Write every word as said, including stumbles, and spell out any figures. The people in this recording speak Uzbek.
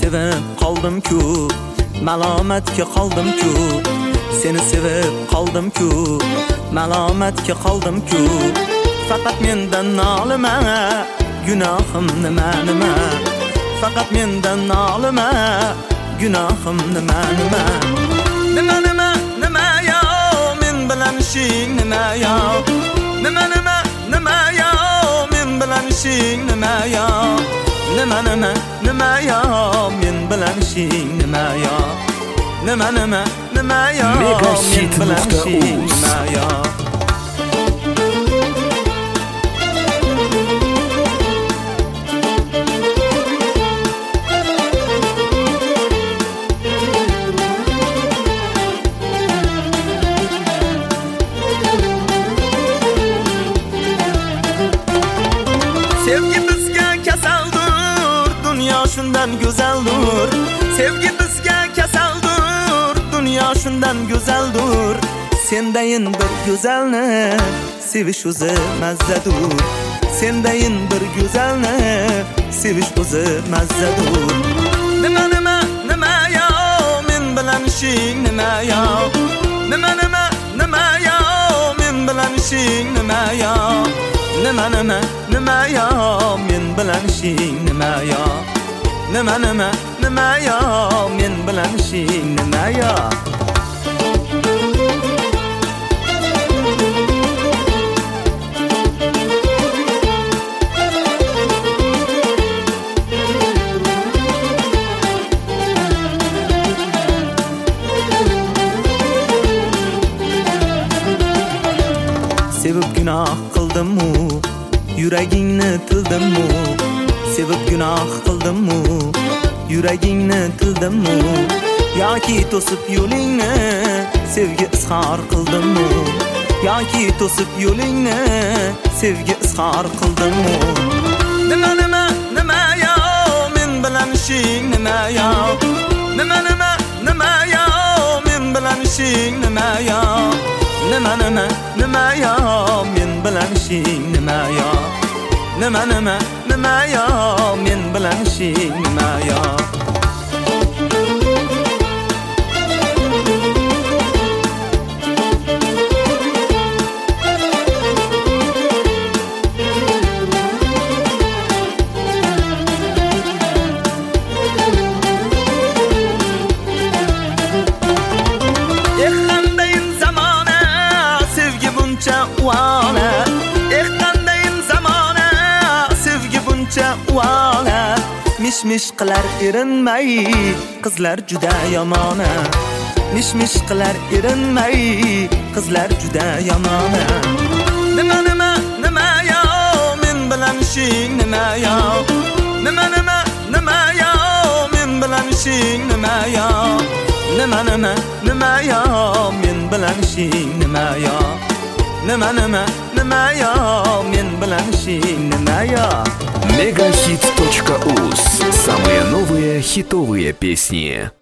sevib qoldim-ku, malomatga qoldim-ku. Seni sevib qoldim-ku, malomatga qoldim-ku. Faqat mendan nolima, gunohim nima nima. Faqat mendan nolima, gunohim nima nima. Nima nima nima yo, men bilan ishing nima yo. Nima nima nima yo, men bilan ishing nima yo. Nima nima nima yo, men bilan ishing nima yo. Nima nima nima yo, men bilan ishing nima yo. Sevgi bizga kasaldir, dunyo shundan go'zaldir. Sevgi bizga kasaldir, dunyo shundan go'zaldir. Sendayin bir go'zalni sevish o'zi mazzadur. Sendayin bir go'zalni sevish o'zi mazzadur. Nima nima nima yo, men bilan ishing nima yo. Nima nima nima yo, men bilan ishing nima yo. Nima nima nima yo, men bilan ishing nima yo. Nima nima nima yo, men bilan ishing nima yo. Sevib gunoh qildim-mu, yuragingni tildim-mu. Sevib gunoh qildim-mu, yuragingni tildim-mu. Yoki to'sib yo'lingni sevgi izhor qildim-mu. Yoki to'sib yo'lingni sevgi izhor qildim-mu. Nima nima nima yo, men bilan ishing nima yo. Nima nima nima yo, men bilan ishing nima yo. Nima nima nima yo, men bilan ishing nima yo. Nima nima nima yo, men bilan ishing nima yo. Vala, eh qandayin zamona, sevgi buncha vala. Mish mish qilar erinmay, qizlar juda yomona. Mish mish qilar erinmay, qizlar juda yomona. Nima nima nima yo, men bilan ishing nima yo. Nima nima nima yo, men bilan ishing nima yo. Nima nima nima yo, men bilan ishing nima yo. Nima nima nima yo, men bilan ishing nima yo. Мегахит точка уз. Самые новые хитовые песни.